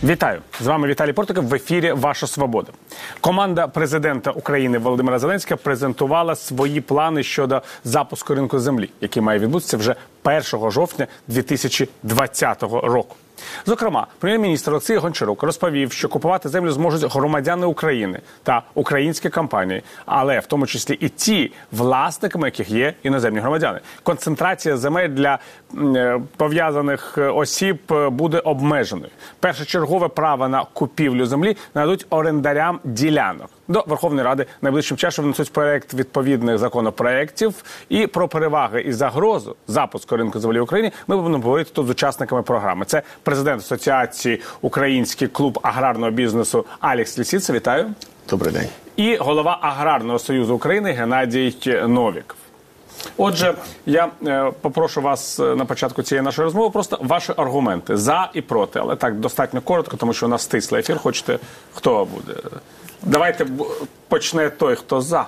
Вітаю! З вами Віталій Портников. В ефірі «Ваша свобода». Команда президента України Володимира Зеленського презентувала свої плани щодо запуску ринку землі, який має відбутися вже 1 жовтня 2020 року. Зокрема, прем'єр-міністр Олексій Гончарук розповів, що купувати землю зможуть громадяни України та українські компанії, але в тому числі і ті, власниками яких є іноземні громадяни. Концентрація земель для пов'язаних осіб буде обмеженою. Першочергове право на купівлю землі нададуть орендарям ділянок. До Верховної Ради найближчим часом внесуть проект відповідних законопроєктів. І про переваги і загрозу запуску ринку землі в Україні ми будемо говорити тут з учасниками програми. Це президент Асоціації «Український клуб аграрного бізнесу» Алекс Лісіца. Вітаю. Добрий день. І голова Аграрного союзу України Геннадій Новіков. Отже, я попрошу вас на початку цієї нашої розмови просто ваші аргументи за і проти, але так достатньо коротко, тому що у нас стислий ефір. Хочете, хто буде? Давайте почне той, хто за.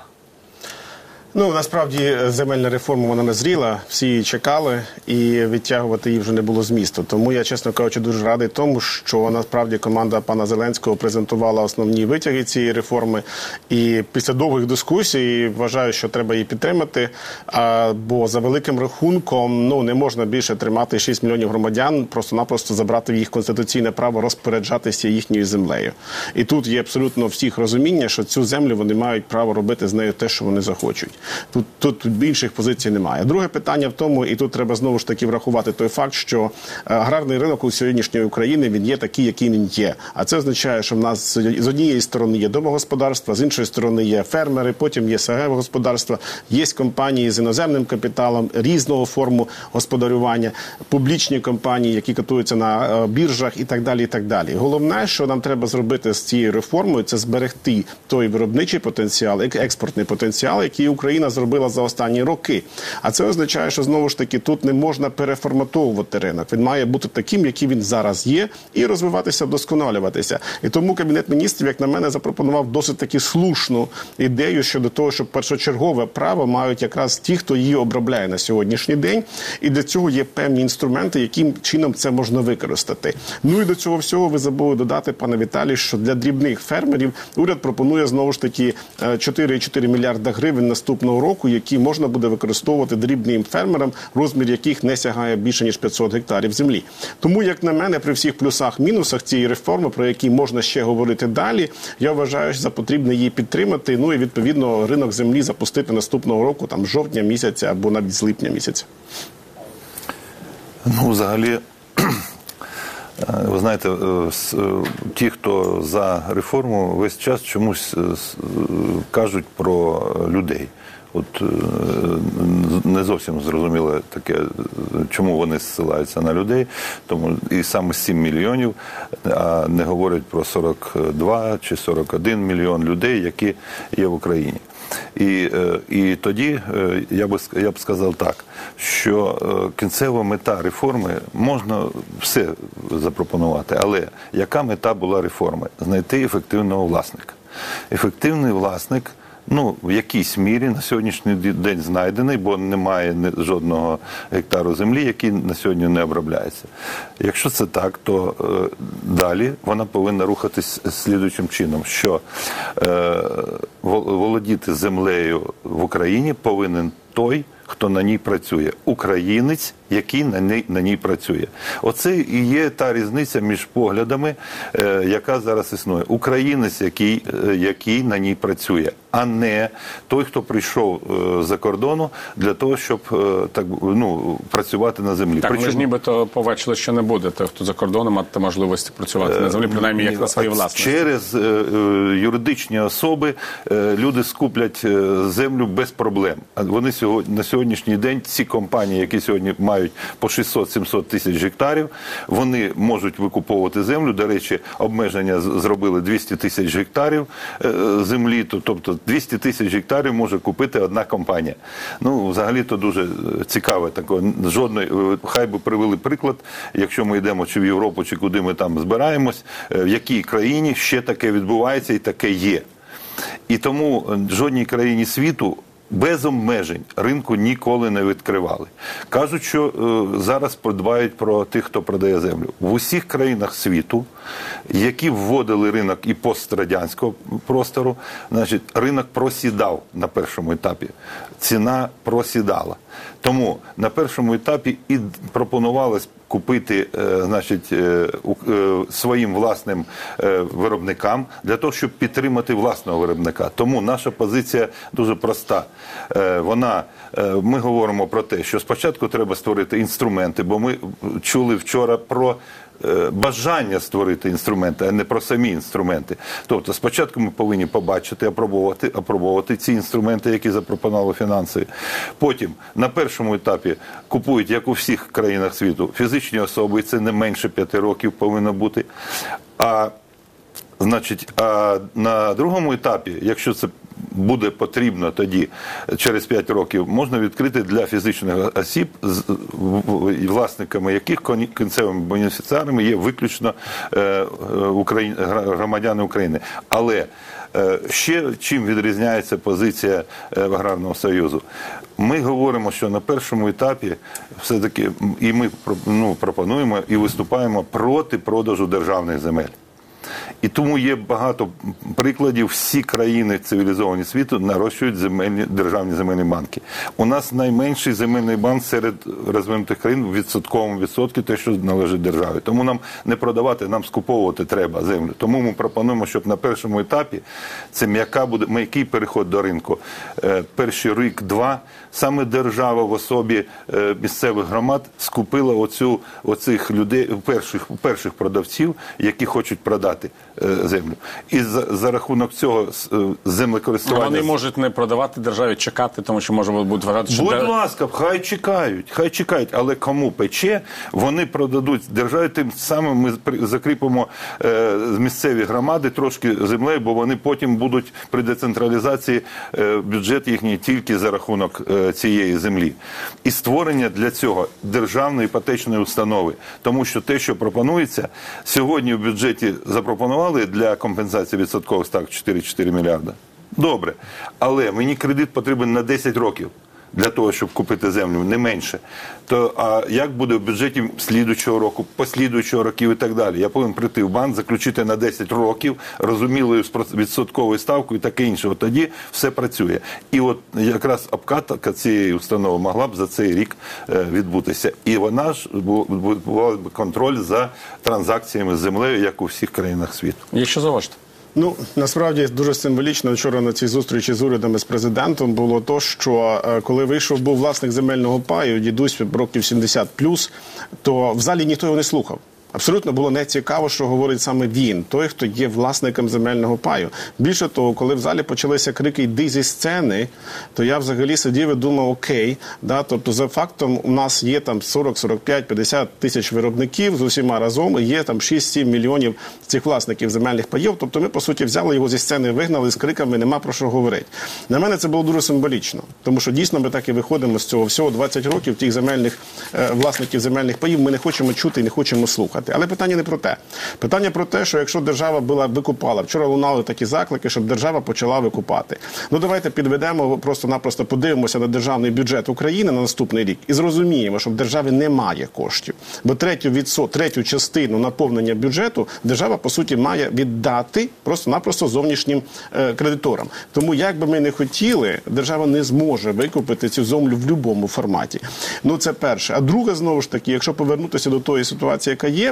Ну, насправді, земельна реформа, вона назріла, всі її чекали, і відтягувати її вже не було змісту. Тому я, чесно кажучи, дуже радий тому, що насправді команда пана Зеленського презентувала основні витяги цієї реформи. І після довгих дискусій вважаю, що треба її підтримати, бо за великим рахунком не можна більше тримати 6 мільйонів громадян, просто-напросто забрати їх конституційне право розпоряджатися їхньою землею. І тут є абсолютно всіх розуміння, що цю землю вони мають право робити з нею те, що вони захочуть. Тут інших позицій немає. Друге питання в тому, і тут треба знову ж таки врахувати той факт, що аграрний ринок у сьогоднішньої України, він є такий, який він є. А це означає, що в нас з однієї сторони є домогосподарства, з іншої сторони є фермери, потім є СГ господарства, є компанії з іноземним капіталом, різного форму господарювання, публічні компанії, які котуються на біржах і так далі, і так далі. Головне, що нам треба зробити з цією реформою, це зберегти той виробничий потенціал, експортний потенціал, який Україна зробила за останні роки. А це означає, що знову ж таки тут не можна переформатовувати ринок. Він має бути таким, який він зараз є, і розвиватися, вдосконалюватися. І тому Кабінет міністрів, як на мене, запропонував досить таки слушну ідею щодо того, що першочергове право мають якраз ті, хто її обробляє на сьогоднішній день. І для цього є певні інструменти, яким чином це можна використати. Ну і до цього всього ви забули додати, пане Віталій, що для дрібних фермерів уряд пропонує знову ж таки 4,4 мільярда гривень наступного року, які можна буде використовувати дрібним фермерам, розмір яких не сягає більше, ніж 500 гектарів землі. Тому, як на мене, при всіх плюсах-мінусах цієї реформи, про які можна ще говорити далі, я вважаю, що за потрібно її підтримати, ну і відповідно ринок землі запустити наступного року, там, з жовтня місяця або навіть з липня місяця. Ну, взагалі, ви знаєте, ті, хто за реформу, весь час чомусь кажуть про людей. От не зовсім зрозуміло таке, чому вони зсилаються на людей, тому і саме 7 мільйонів, а не говорять про 42 чи 41 мільйон людей, які є в Україні. І тоді я б сказав так, що кінцева мета реформи, можна все запропонувати, але яка мета була реформи? Знайти ефективного власника. Ефективний власник, в якійсь мірі на сьогоднішній день знайдений, бо немає жодного гектару землі, який на сьогодні не обробляється. Якщо це так, то далі вона повинна рухатись слідуючим чином, що володіти землею в Україні повинен той, хто на ній працює. Українець, який на ній працює. Оце і є та різниця між поглядами, яка зараз існує. Українець, який на ній працює, а не той, хто прийшов за кордону для того, щоб працювати на землі. Так, ми ж нібито побачили, що не буде той, хто за кордоном мати можливості працювати на землі, принаймні як на своїй власності. Через юридичні особи люди скуплять землю без проблем. Вони на сьогоднішній день, ці компанії, які сьогодні мають по 600-700 тисяч гектарів, вони можуть викуповувати землю. До речі, обмеження зробили 200 тисяч гектарів землі, тобто 200 тисяч гектарів може купити одна компанія. Взагалі-то дуже цікаве таке. Хай би привели приклад, якщо ми йдемо чи в Європу, чи куди ми там збираємось, в якій країні ще таке відбувається і таке є. І тому жодній країні світу без обмежень ринку ніколи не відкривали. Кажуть, що зараз подбають про тих, хто продає землю. В усіх країнах світу, які вводили ринок і пострадянського простору, значить, ринок просідав на першому етапі. Ціна просідала. Тому на першому етапі і пропонувалось купити, значить, своїм власним виробникам для того, щоб підтримати власного виробника. Тому наша позиція дуже проста. Ми говоримо про те, що спочатку треба створити інструменти, бо ми чули вчора про бажання створити інструменти, а не про самі інструменти. Тобто спочатку ми повинні побачити, апробувати ці інструменти, які запропонували фінанси. Потім на першому етапі купують, як у всіх країнах світу, фізичні особи, і це не менше 5 років повинно бути. А на другому етапі, якщо це буде потрібно тоді, через 5 років, можна відкрити для фізичних осіб, власниками яких кінцевими бенефіціарами є виключно громадяни України. Але ще чим відрізняється позиція Аграрного Союзу? Ми говоримо, що на першому етапі все-таки, і ми пропонуємо і виступаємо проти продажу державних земель. І тому є багато прикладів, всі країни цивілізовані світу нарощують державні земельні банки. У нас найменший земельний банк серед розвинутих країн в відсотковому відсотку, те, що належить державі. Тому нам не продавати, нам скуповувати треба землю. Тому ми пропонуємо, щоб на першому етапі, це м'який переход до ринку, перший рік-два, саме держава в особі місцевих громад скупила оцих людей, перших продавців, які хочуть продати землю. І за рахунок цього землекористування... Вони можуть не продавати державі, чекати, тому що може бути вважати, що... Будь ласка, хай чекають, але кому пече, вони продадуть державі, тим самим ми закріпимо місцеві громади трошки землею, бо вони потім будуть при децентралізації бюджет їхній тільки за рахунок цієї землі. І створення для цього державної іпотечної установи. Тому що те, що пропонується, сьогодні в бюджеті запропонували для компенсації відсоткових ставок 4 мільярда. Добре, але мені кредит потрібен на 10 років для того, щоб купити землю, не менше. А як буде в бюджеті слідуючого року, послідуючого років і так далі? Я повинен прийти в банк, заключити на 10 років, розумілою відсотковою ставкою і таке інше. От тоді все працює. І от якраз обкатка цієї установи могла б за цей рік відбутися. І вона ж була б контроль за транзакціями з землею, як у всіх країнах світу. Є що зауважити? Ну, насправді, дуже символічно вчора на цій зустрічі з урядом, з президентом було то, що коли був власник земельного паю, дідусь років 70+, то в залі ніхто його не слухав. Абсолютно було нецікаво, що говорить саме він, той, хто є власником земельного паю. Більше того, коли в залі почалися крики «йди зі сцени», то я взагалі сидів і думав, окей, тобто за фактом у нас є там 40, 45, 50 тисяч виробників з усіма разом, і є там 6-7 мільйонів цих власників земельних паїв, тобто ми, по суті, взяли його зі сцени, вигнали з криками «нема про що говорити». На мене це було дуже символічно, тому що дійсно ми так і виходимо з цього всього 20 років, тих власників земельних паїв ми не хочемо чути і не хочемо слухати. Але питання не про те. Питання про те, що якщо держава була викупала, вчора лунали такі заклики, щоб держава почала викупати. Ну давайте підведемо, просто-напросто подивимося на державний бюджет України на наступний рік і зрозуміємо, що в державі немає коштів. Бо третю частину наповнення бюджету держава, по суті, має віддати просто-напросто зовнішнім кредиторам. Тому, як би ми не хотіли, держава не зможе викупити цю землю в будь-якому форматі. Ну, це перше. А друге, знову ж таки, якщо повернутися до тої ситуації, яка є,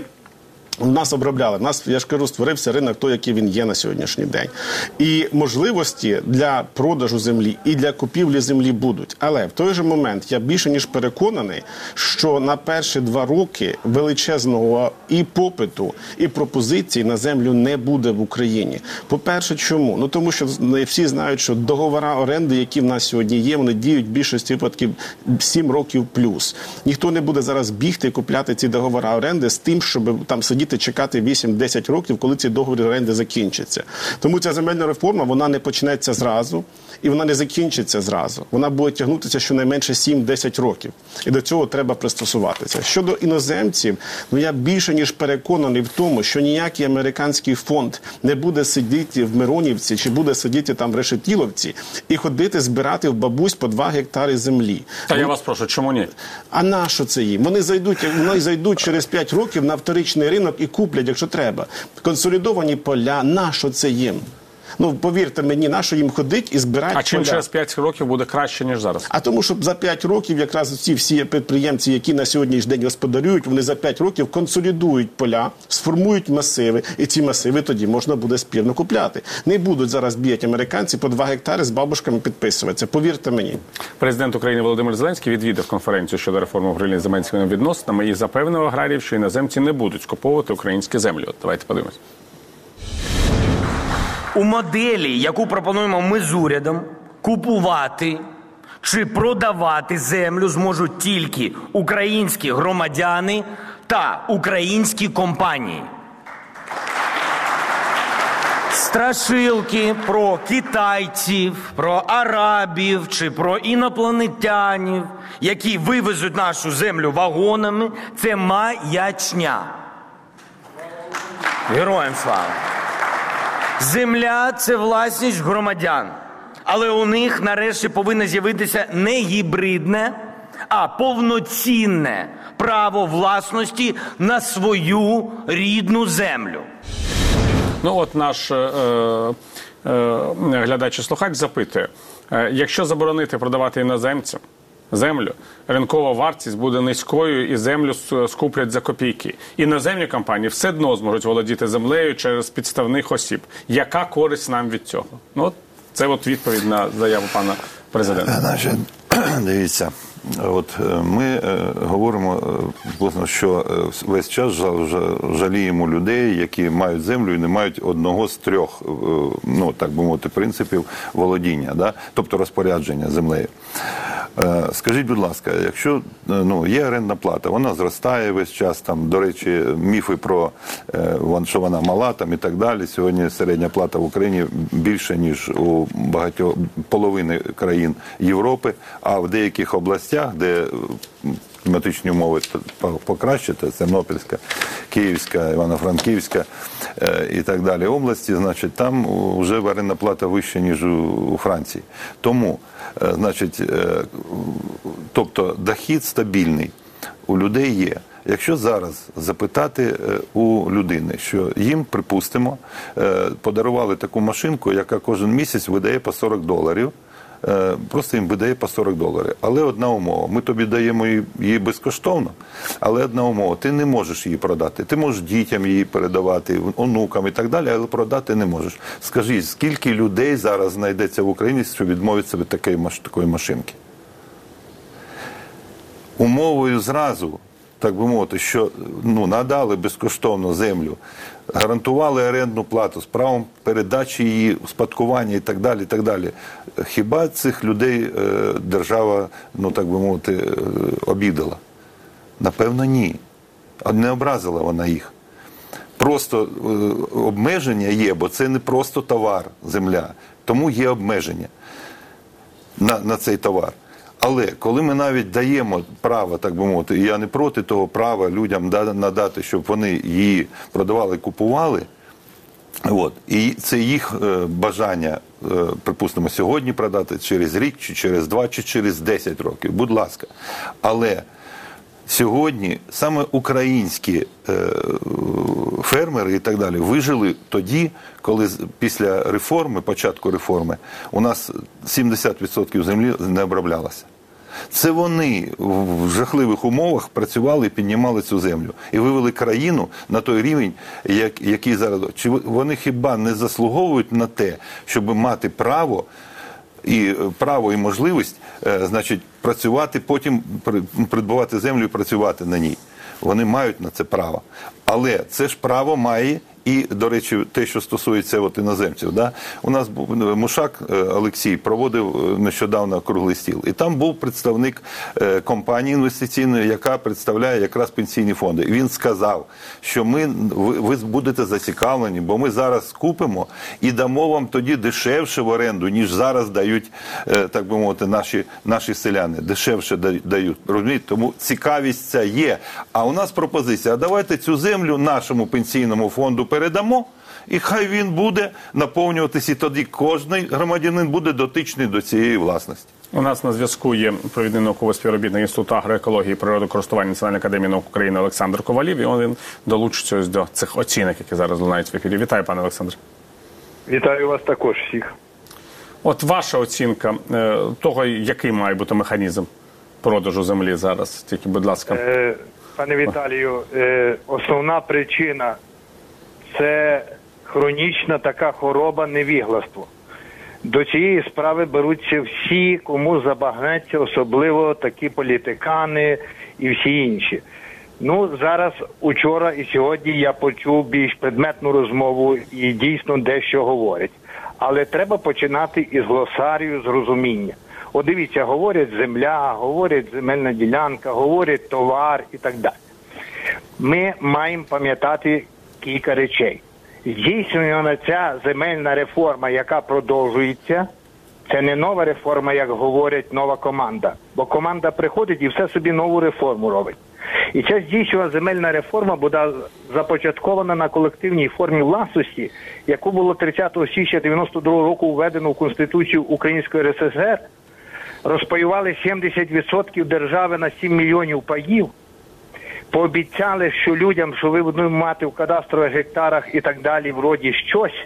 нас обробляли. У нас, я ж кажу, створився ринок той, який він є на сьогоднішній день. І можливості для продажу землі і для купівлі землі будуть. Але в той же момент я більше ніж переконаний, що на перші 2 роки величезного і попиту, і пропозицій на землю не буде в Україні. По-перше, чому? Ну тому що всі знають, що договори оренди, які в нас сьогодні є, вони діють в більшості випадків 7 років плюс. Ніхто не буде зараз бігти і купляти ці договори оренди з тим, щоб там сидіти сидіти, чекати 8-10 років, коли ці договір оренди закінчаться. Тому ця земельна реформа, вона не почнеться зразу, і вона не закінчиться зразу. Вона буде тягнутися щонайменше 7-10 років. І до цього треба пристосуватися. Щодо іноземців, я більше ніж переконаний в тому, що ніякий американський фонд не буде сидіти в Миронівці чи буде сидіти там в Решетіловці і ходити збирати в бабусь по 2 гектари землі. Та я вас прошу, чому ні? А на що це їм? Вони зайдуть через 5 років на вторичний ринок і куплять, якщо треба. Консолідовані поля, на що це їм? Повірте мені, на що їм ходить і збирати поля. А чим через 5 років буде краще, ніж зараз? А тому, що за 5 років якраз ці всі підприємці, які на сьогоднішній день господарюють, вони за 5 років консолідують поля, сформують масиви, і ці масиви тоді можна буде спірно купляти. Не будуть зараз бігати американці по 2 гектари з бабушками підписуватися, повірте мені. Президент України Володимир Зеленський відвідав конференцію щодо реформи управління земельними відносинами і запевнив аграріїв, що іноземці не будуть скуповувати українські землі. От давайте подивимось. У моделі, яку пропонуємо ми з урядом, купувати чи продавати землю зможуть тільки українські громадяни та українські компанії. Страшилки про китайців, про арабів чи про інопланетянів, які вивезуть нашу землю вагонами, це маячня. Героям слава! Земля – це власність громадян, але у них нарешті повинно з'явитися не гібридне, а повноцінне право власності на свою рідну землю. От наш глядач і слухач запитує, якщо заборонити продавати іноземцям землю, ринкова вартість буде низькою і землю скуплять за копійки. Іноземні компанії все одно зможуть володіти землею через підставних осіб. Яка користь нам від цього? Це відповідь на заяву пана президента. Дивіться, ми говоримо, що весь час жаліємо людей, які мають землю і не мають одного з 3, так би мовити, принципів володіння, тобто розпорядження землею. Скажіть, будь ласка, якщо є орендна плата, вона зростає весь час, до речі, міфи про, що вона мала і так далі. Сьогодні середня плата в Україні більше, ніж у половини країн Європи, а в деяких областях, де кліматичні умови покращити, це Тернопільська, Київська, Івано-Франківська і так далі області, значить, там вже орендна плата вища, ніж у Франції. Тому, тобто, дохід стабільний у людей є. Якщо зараз запитати у людини, що їм, припустимо, подарували таку машинку, яка кожен місяць видає по $40, просто їм видає по $40. Але одна умова, ми тобі даємо її безкоштовно, але одна умова, ти не можеш її продати. Ти можеш дітям її передавати, онукам і так далі, але продати не можеш. Скажіть, скільки людей зараз знайдеться в Україні, що відмовиться від такої машинки? Умовою зразу, так би мовити, що надали безкоштовно землю, гарантували орендну плату з правом передачі її, спадкування і так далі, і так далі. Хіба цих людей держава, так би мовити, обідала? Напевно, ні. Не образила вона їх. Просто обмеження є, бо це не просто товар, земля. Тому є обмеження на цей товар. Але коли ми навіть даємо право, так би мовити, і я не проти того права людям надати, щоб вони її продавали і купували, і це їх бажання, припустимо, сьогодні продати, через рік, чи через 2, чи через 10 років, будь ласка. Але сьогодні саме українські фермери і так далі вижили тоді, коли після реформи, початку реформи, у нас 70% землі не оброблялося. Це вони в жахливих умовах працювали і піднімали цю землю. І вивели країну на той рівень, який зараз. Чи вони хіба не заслуговують на те, щоб мати право і можливість, працювати, потім придбувати землю і працювати на ній? Вони мають на це право. Але це ж право має і, до речі, те, що стосується от іноземців. Да? У нас був Мушак Олексій проводив нещодавно круглий стіл. І там був представник компанії інвестиційної, яка представляє якраз пенсійні фонди. І він сказав, що ви будете зацікавлені, бо ми зараз купимо і дамо вам тоді дешевше в оренду, ніж зараз дають, так би мовити, наші селяни. Дешевше дають. Розумієте? Тому цікавість ця є. А у нас пропозиція, а давайте цю землю нашому пенсійному фонду передамо, і хай він буде наповнюватися, і тоді кожен громадянин буде дотичний до цієї власності. У нас на зв'язку є провідний науковий співробітник Інституту агроекології і природокористування Національної академії наук України Олександр Ковалів, і він долучиться ось до цих оцінок, які зараз лунають в ефірі. Вітаю, пане Олександр. Вітаю вас також всіх. От ваша оцінка того, який має бути механізм продажу землі зараз, тільки, будь ласка. Пане Віталію, основна причина – це хронічна така хвороба невігластво. До цієї справи беруться всі, кому забагнеться, особливо такі політикани і всі інші. Ну, зараз, учора і сьогодні я почув більш предметну розмову і дійсно дещо говорять. Але треба починати із глосарію, з розуміння. От дивіться, говорять земля, говорять земельна ділянка, говорять товар і так далі. Ми маємо пам'ятати кілька речей. Здійснювана ця земельна реформа, яка продовжується, це не нова реформа, як говорять, нова команда. Бо команда приходить і все собі нову реформу робить. І ця здійснювана земельна реформа буде започаткована на колективній формі власності, яку було 30 січня 1992 року введено в Конституцію Української РСР. Розпаювали 70% держави на 7 мільйонів паїв. Пообіцяли, що людям, що ви будете мати в кадастрових гектарах і так далі, вроді щось.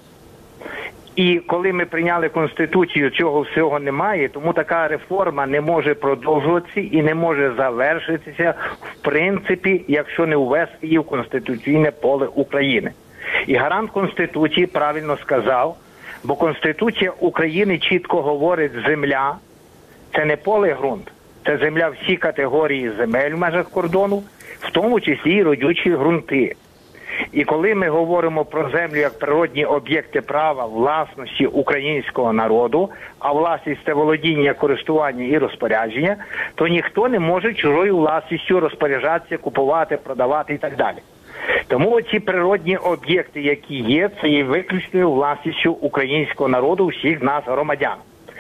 І коли ми прийняли Конституцію, цього всього немає, тому така реформа не може продовжуватися і не може завершитися, в принципі, якщо не ввести її в конституційне поле України. І гарант Конституції правильно сказав, бо Конституція України чітко говорить, земля – це не поле ґрунт, це земля всі категорії земель в межах кордону, в тому числі і родючі ґрунти. І коли ми говоримо про землю як природні об'єкти права власності українського народу, а власність – це володіння, користування і розпорядження, то ніхто не може чужою власністю розпоряджатися, купувати, продавати і так далі. Тому ці природні об'єкти, які є, це є виключною власністю українського народу, всіх нас, громадян.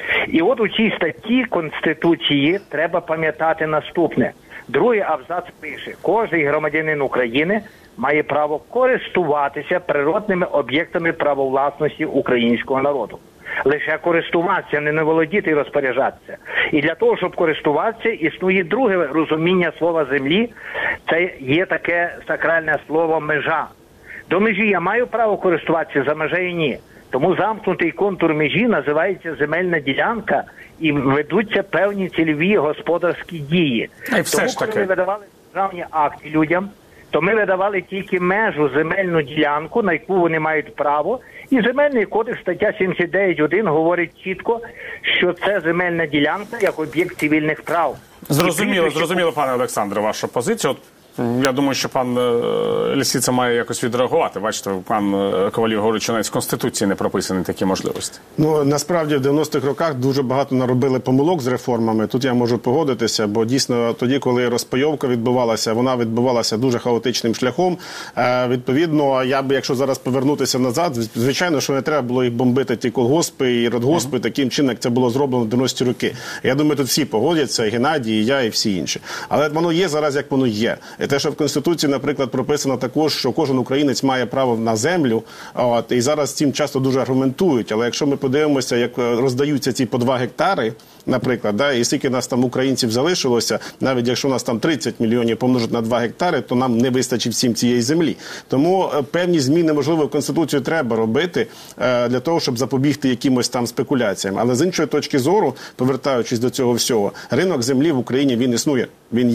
І от у цій статті Конституції треба пам'ятати наступне. Другий абзац пише, кожен громадянин України має право користуватися природними об'єктами правовласності українського народу. Лише користуватися, не володіти і розпоряджатися. І для того, щоб користуватися, існує друге розуміння слова землі. Це є таке сакральне слово межа. До межі я маю право користуватися, за межею ні. Тому замкнутий контур межі називається земельна ділянка і ведуться певні цільові господарські дії. Тому, коли ми видавали державні акти людям, то ми видавали тільки межу, земельну ділянку, на яку вони мають право. І Земельний кодекс, стаття 79.1, говорить чітко, що це земельна ділянка як об'єкт цивільних прав. Зрозуміло, пане Олександре, вашу позицію. Я думаю, що пан Лісіца має якось відреагувати. Бачите, пан Ковалів говорить, що навіть в Конституції не прописані такі можливості. Ну, насправді, в 90-х роках дуже багато наробили помилок з реформами. Тут я можу погодитися, бо дійсно тоді, коли розпайовка відбувалася, вона відбувалася дуже хаотичним шляхом. Відповідно, я б, якщо зараз повернутися назад, звичайно, що не треба було їх бомбити, ті колгоспи і радгоспи, таким чином, як це було зроблено в 90-ті роки. Я думаю, тут всі погодяться, і Геннадій, і я, і всі інші. Але воно є зараз, як воно є. Те, що в Конституції, наприклад, прописано також, що кожен українець має право на землю, і зараз цим часто дуже аргументують. Але якщо ми подивимося, як роздаються ці по 2 гектари, наприклад, і скільки нас там українців залишилося, навіть якщо у нас там 30 мільйонів помножити на 2 гектари, то нам не вистачить всім цієї землі. Тому певні зміни, можливо, в Конституцію треба робити для того, щоб запобігти якимось там спекуляціям. Але з іншої точки зору, повертаючись до цього всього, ринок землі в Україні, він існує, він є.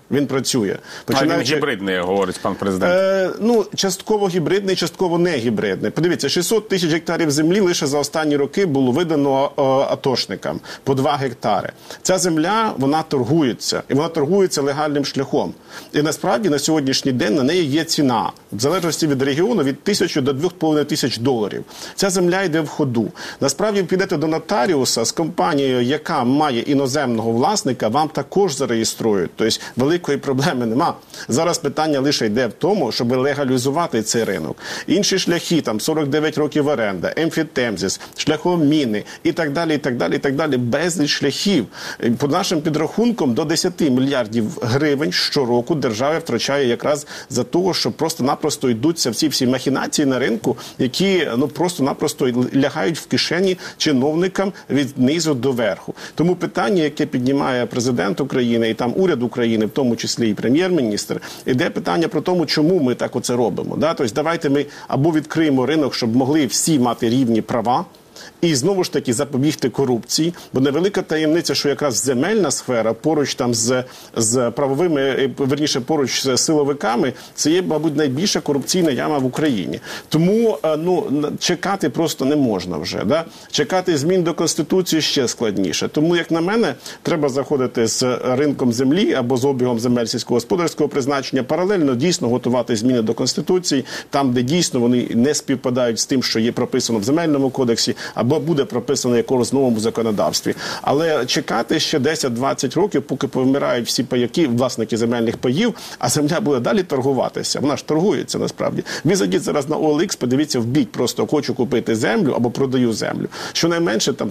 Він працює. Він гібридний, говорить пан президент. Частково гібридний, частково не гібридний. Подивіться, 600 тисяч гектарів землі лише за останні роки було видано атошникам по 2 гектари. Ця земля, вона торгується. І вона торгується легальним шляхом. І насправді на сьогоднішній день на неї є ціна. В залежності від регіону від 1000 до 2500 доларів. Ця земля йде в ходу. Насправді, підете до нотаріуса з компанією, яка має іноземного власника, вам також зареєструють. Тобто великої проблеми нема. Зараз питання лише йде в тому, щоб легалізувати цей ринок. Інші шляхи, там 49 років оренда, емфітемзис, шляхом міни і так далі, і так далі, і так далі. Безліч шляхів. По нашим підрахункам, до 10 мільярдів гривень щороку держава втрачає якраз за того, що просто-напросто йдуться всі махінації на ринку, які просто-напросто лягають в кишені чиновникам від низу до верху. Тому питання, яке піднімає президент України і там уряд України, в тому числі і прем'єр-міністр, іде питання про тому, чому ми так оце робимо. Да? Тобто давайте ми або відкриємо ринок, щоб могли всі мати рівні права, і знову ж таки запобігти корупції, бо невелика таємниця, що якраз земельна сфера поруч там з правовими, верніше поруч з силовиками, це є, мабуть, найбільша корупційна яма в Україні. Тому чекати просто не можна вже. Да? Чекати змін до Конституції ще складніше. Тому, як на мене, треба заходити з ринком землі або з обігом земель сільськогосподарського призначення, паралельно дійсно готувати зміни до Конституції, там, де дійсно вони не співпадають з тим, що є прописано в Земельному кодексі, або буде прописано якомусь новому законодавстві. Але чекати ще 10-20 років, поки повмирають всі паяки, власники земельних паїв, а земля буде далі торгуватися. Вона ж торгується насправді. Ви зайдіть зараз на OLX, подивіться, вбіть просто «хочу купити землю» або «продаю землю». Щонайменше там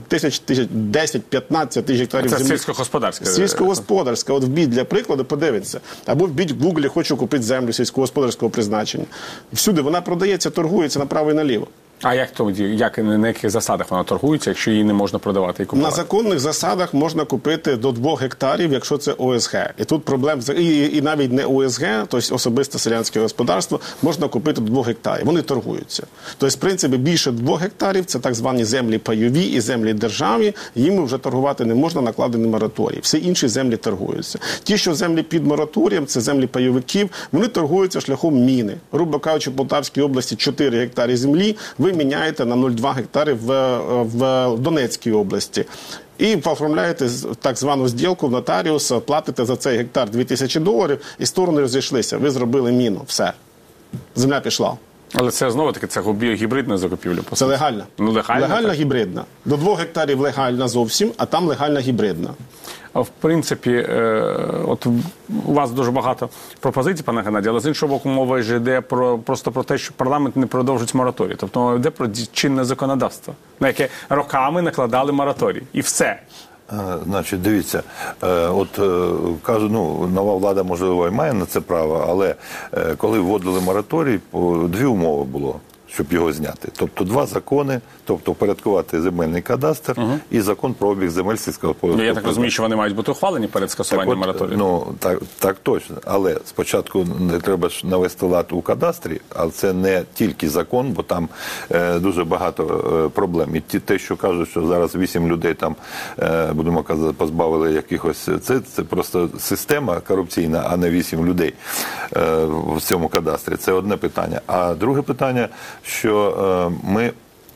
10-15 тисяч гектарів землі. Це сільськогосподарська. Сільськогосподарська. От вбіть для прикладу, подивіться. Або вбіть в Гуглі «хочу купити землю сільськогосподарського призначення». Всюди вона продається, торгується направо і наліво. А як тоді, на яких засадах вона торгується, якщо її не можна продавати і купувати? На законних засадах можна купити до 2 гектарів, якщо це ОСГ. І тут проблем, і навіть не ОСГ, тобто особисте селянське господарство, можна купити до 2 гектарів. Вони торгуються. Тобто, в принципі, більше 2 гектарів, це так звані землі пайові і землі державні, їм вже торгувати не можна, накладений мораторій. Всі інші землі торгуються. Ті, що землі під мораторієм, це землі пайовиків, вони торгуються шляхом міни. Грубо кажучи, в Полтавській області 4 гектари землі, ви міняєте на 0,2 гектари в Донецькій області. І оформляєте так звану зділку в нотаріуса, платите за цей гектар $2000, і сторони розійшлися. Ви зробили міну. Все. Земля пішла. Але це знову-таки це гібридна закупівля. Це легальна. Легальна гібридна. До 2 гектарів легальна зовсім, а там легальна гібридна. В принципі, от у вас дуже багато пропозицій, пане Геннадію, але з іншого боку мова ж йде просто про те, що парламент не продовжить мораторій. Тобто мова йде про чинне законодавство, на яке роками накладали мораторій. І все. Значить, дивіться, кажу, нова влада, можливо, і має на це право, але коли вводили мораторій, 2 умови було, щоб його зняти. Тобто 2 закони, тобто впорядкувати земельний кадастр і закон про обіг земель сільськогосподарського. Я так розумію, що вони мають бути ухвалені перед скасуванням мораторію. Так точно. Але спочатку не треба ж навести лад у кадастрі, але це не тільки закон, бо там дуже багато проблем. І те, що кажуть, що зараз 8 людей там, будемо казати, позбавили якихось... Це просто система корупційна, а не 8 людей в цьому кадастрі. Це одне питання. А друге питання, що ми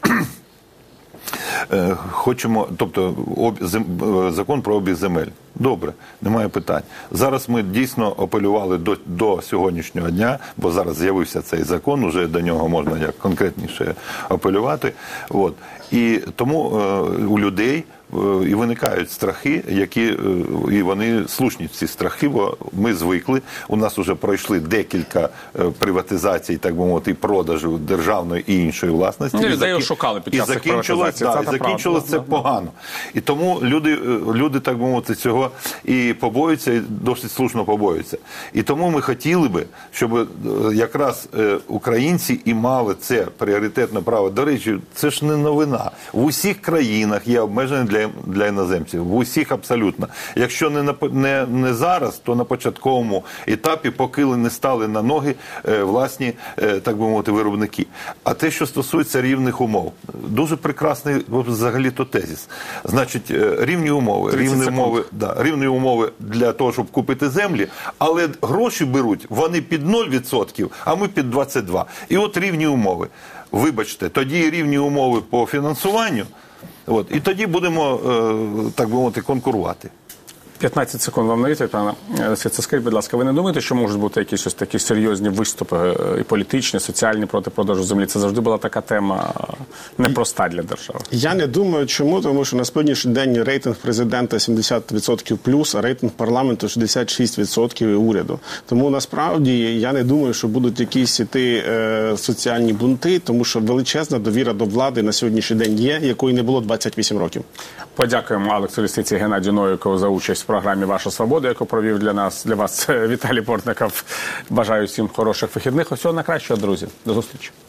хочемо, тобто закон про обіг земель. Добре, немає питань. Зараз ми дійсно апелювали до сьогоднішнього дня, бо зараз з'явився цей закон, уже до нього можна як конкретніше апелювати. От. І тому у людей і виникають страхи, і вони слушні, ці страхи, бо ми звикли, у нас вже пройшли декілька приватизацій, так би мовити, і продажу державної і іншої власності. Людей шукали під час цих приватизацій. І закінчилось це погано. І тому люди, так би мовити, цього і побоюються, і досить слушно побоюються. І тому ми хотіли би, щоб якраз українці і мали це пріоритетне право. До речі, це ж не новина. В усіх країнах є обмеження для іноземців. В усіх абсолютно. Якщо не зараз, то на початковому етапі, поки не стали на ноги власні, так би мовити, виробники. А те, що стосується рівних умов, дуже прекрасний взагалі-то тезис. Значить, рівні умови. рівні умови для того, щоб купити землі, але гроші беруть вони під 0%, а ми під 22%. І от рівні умови. Вибачте, тоді рівні умови по фінансуванню, і тоді будемо, так би мовити, конкурувати. 15 секунд вам надається, пане Святце. Скажіть, будь ласка, ви не думаєте, що можуть бути якісь ось такі серйозні виступи і політичні, соціальні проти продажу землі? Це завжди була така тема непроста для держави. Я не думаю, чому, тому що на сьогоднішній день рейтинг президента 70% плюс, а рейтинг парламенту 66% і уряду. Тому насправді я не думаю, що будуть якісь іти соціальні бунти, тому що величезна довіра до влади на сьогоднішній день є, якої не було 28 років. Подякуємо Алексу Лісиці і Геннадію Новікову за участь в програмі «Ваша свобода», яку провів для вас Віталій Портников. Бажаю всім хороших вихідних. Всього найкращого, друзі. До зустрічі.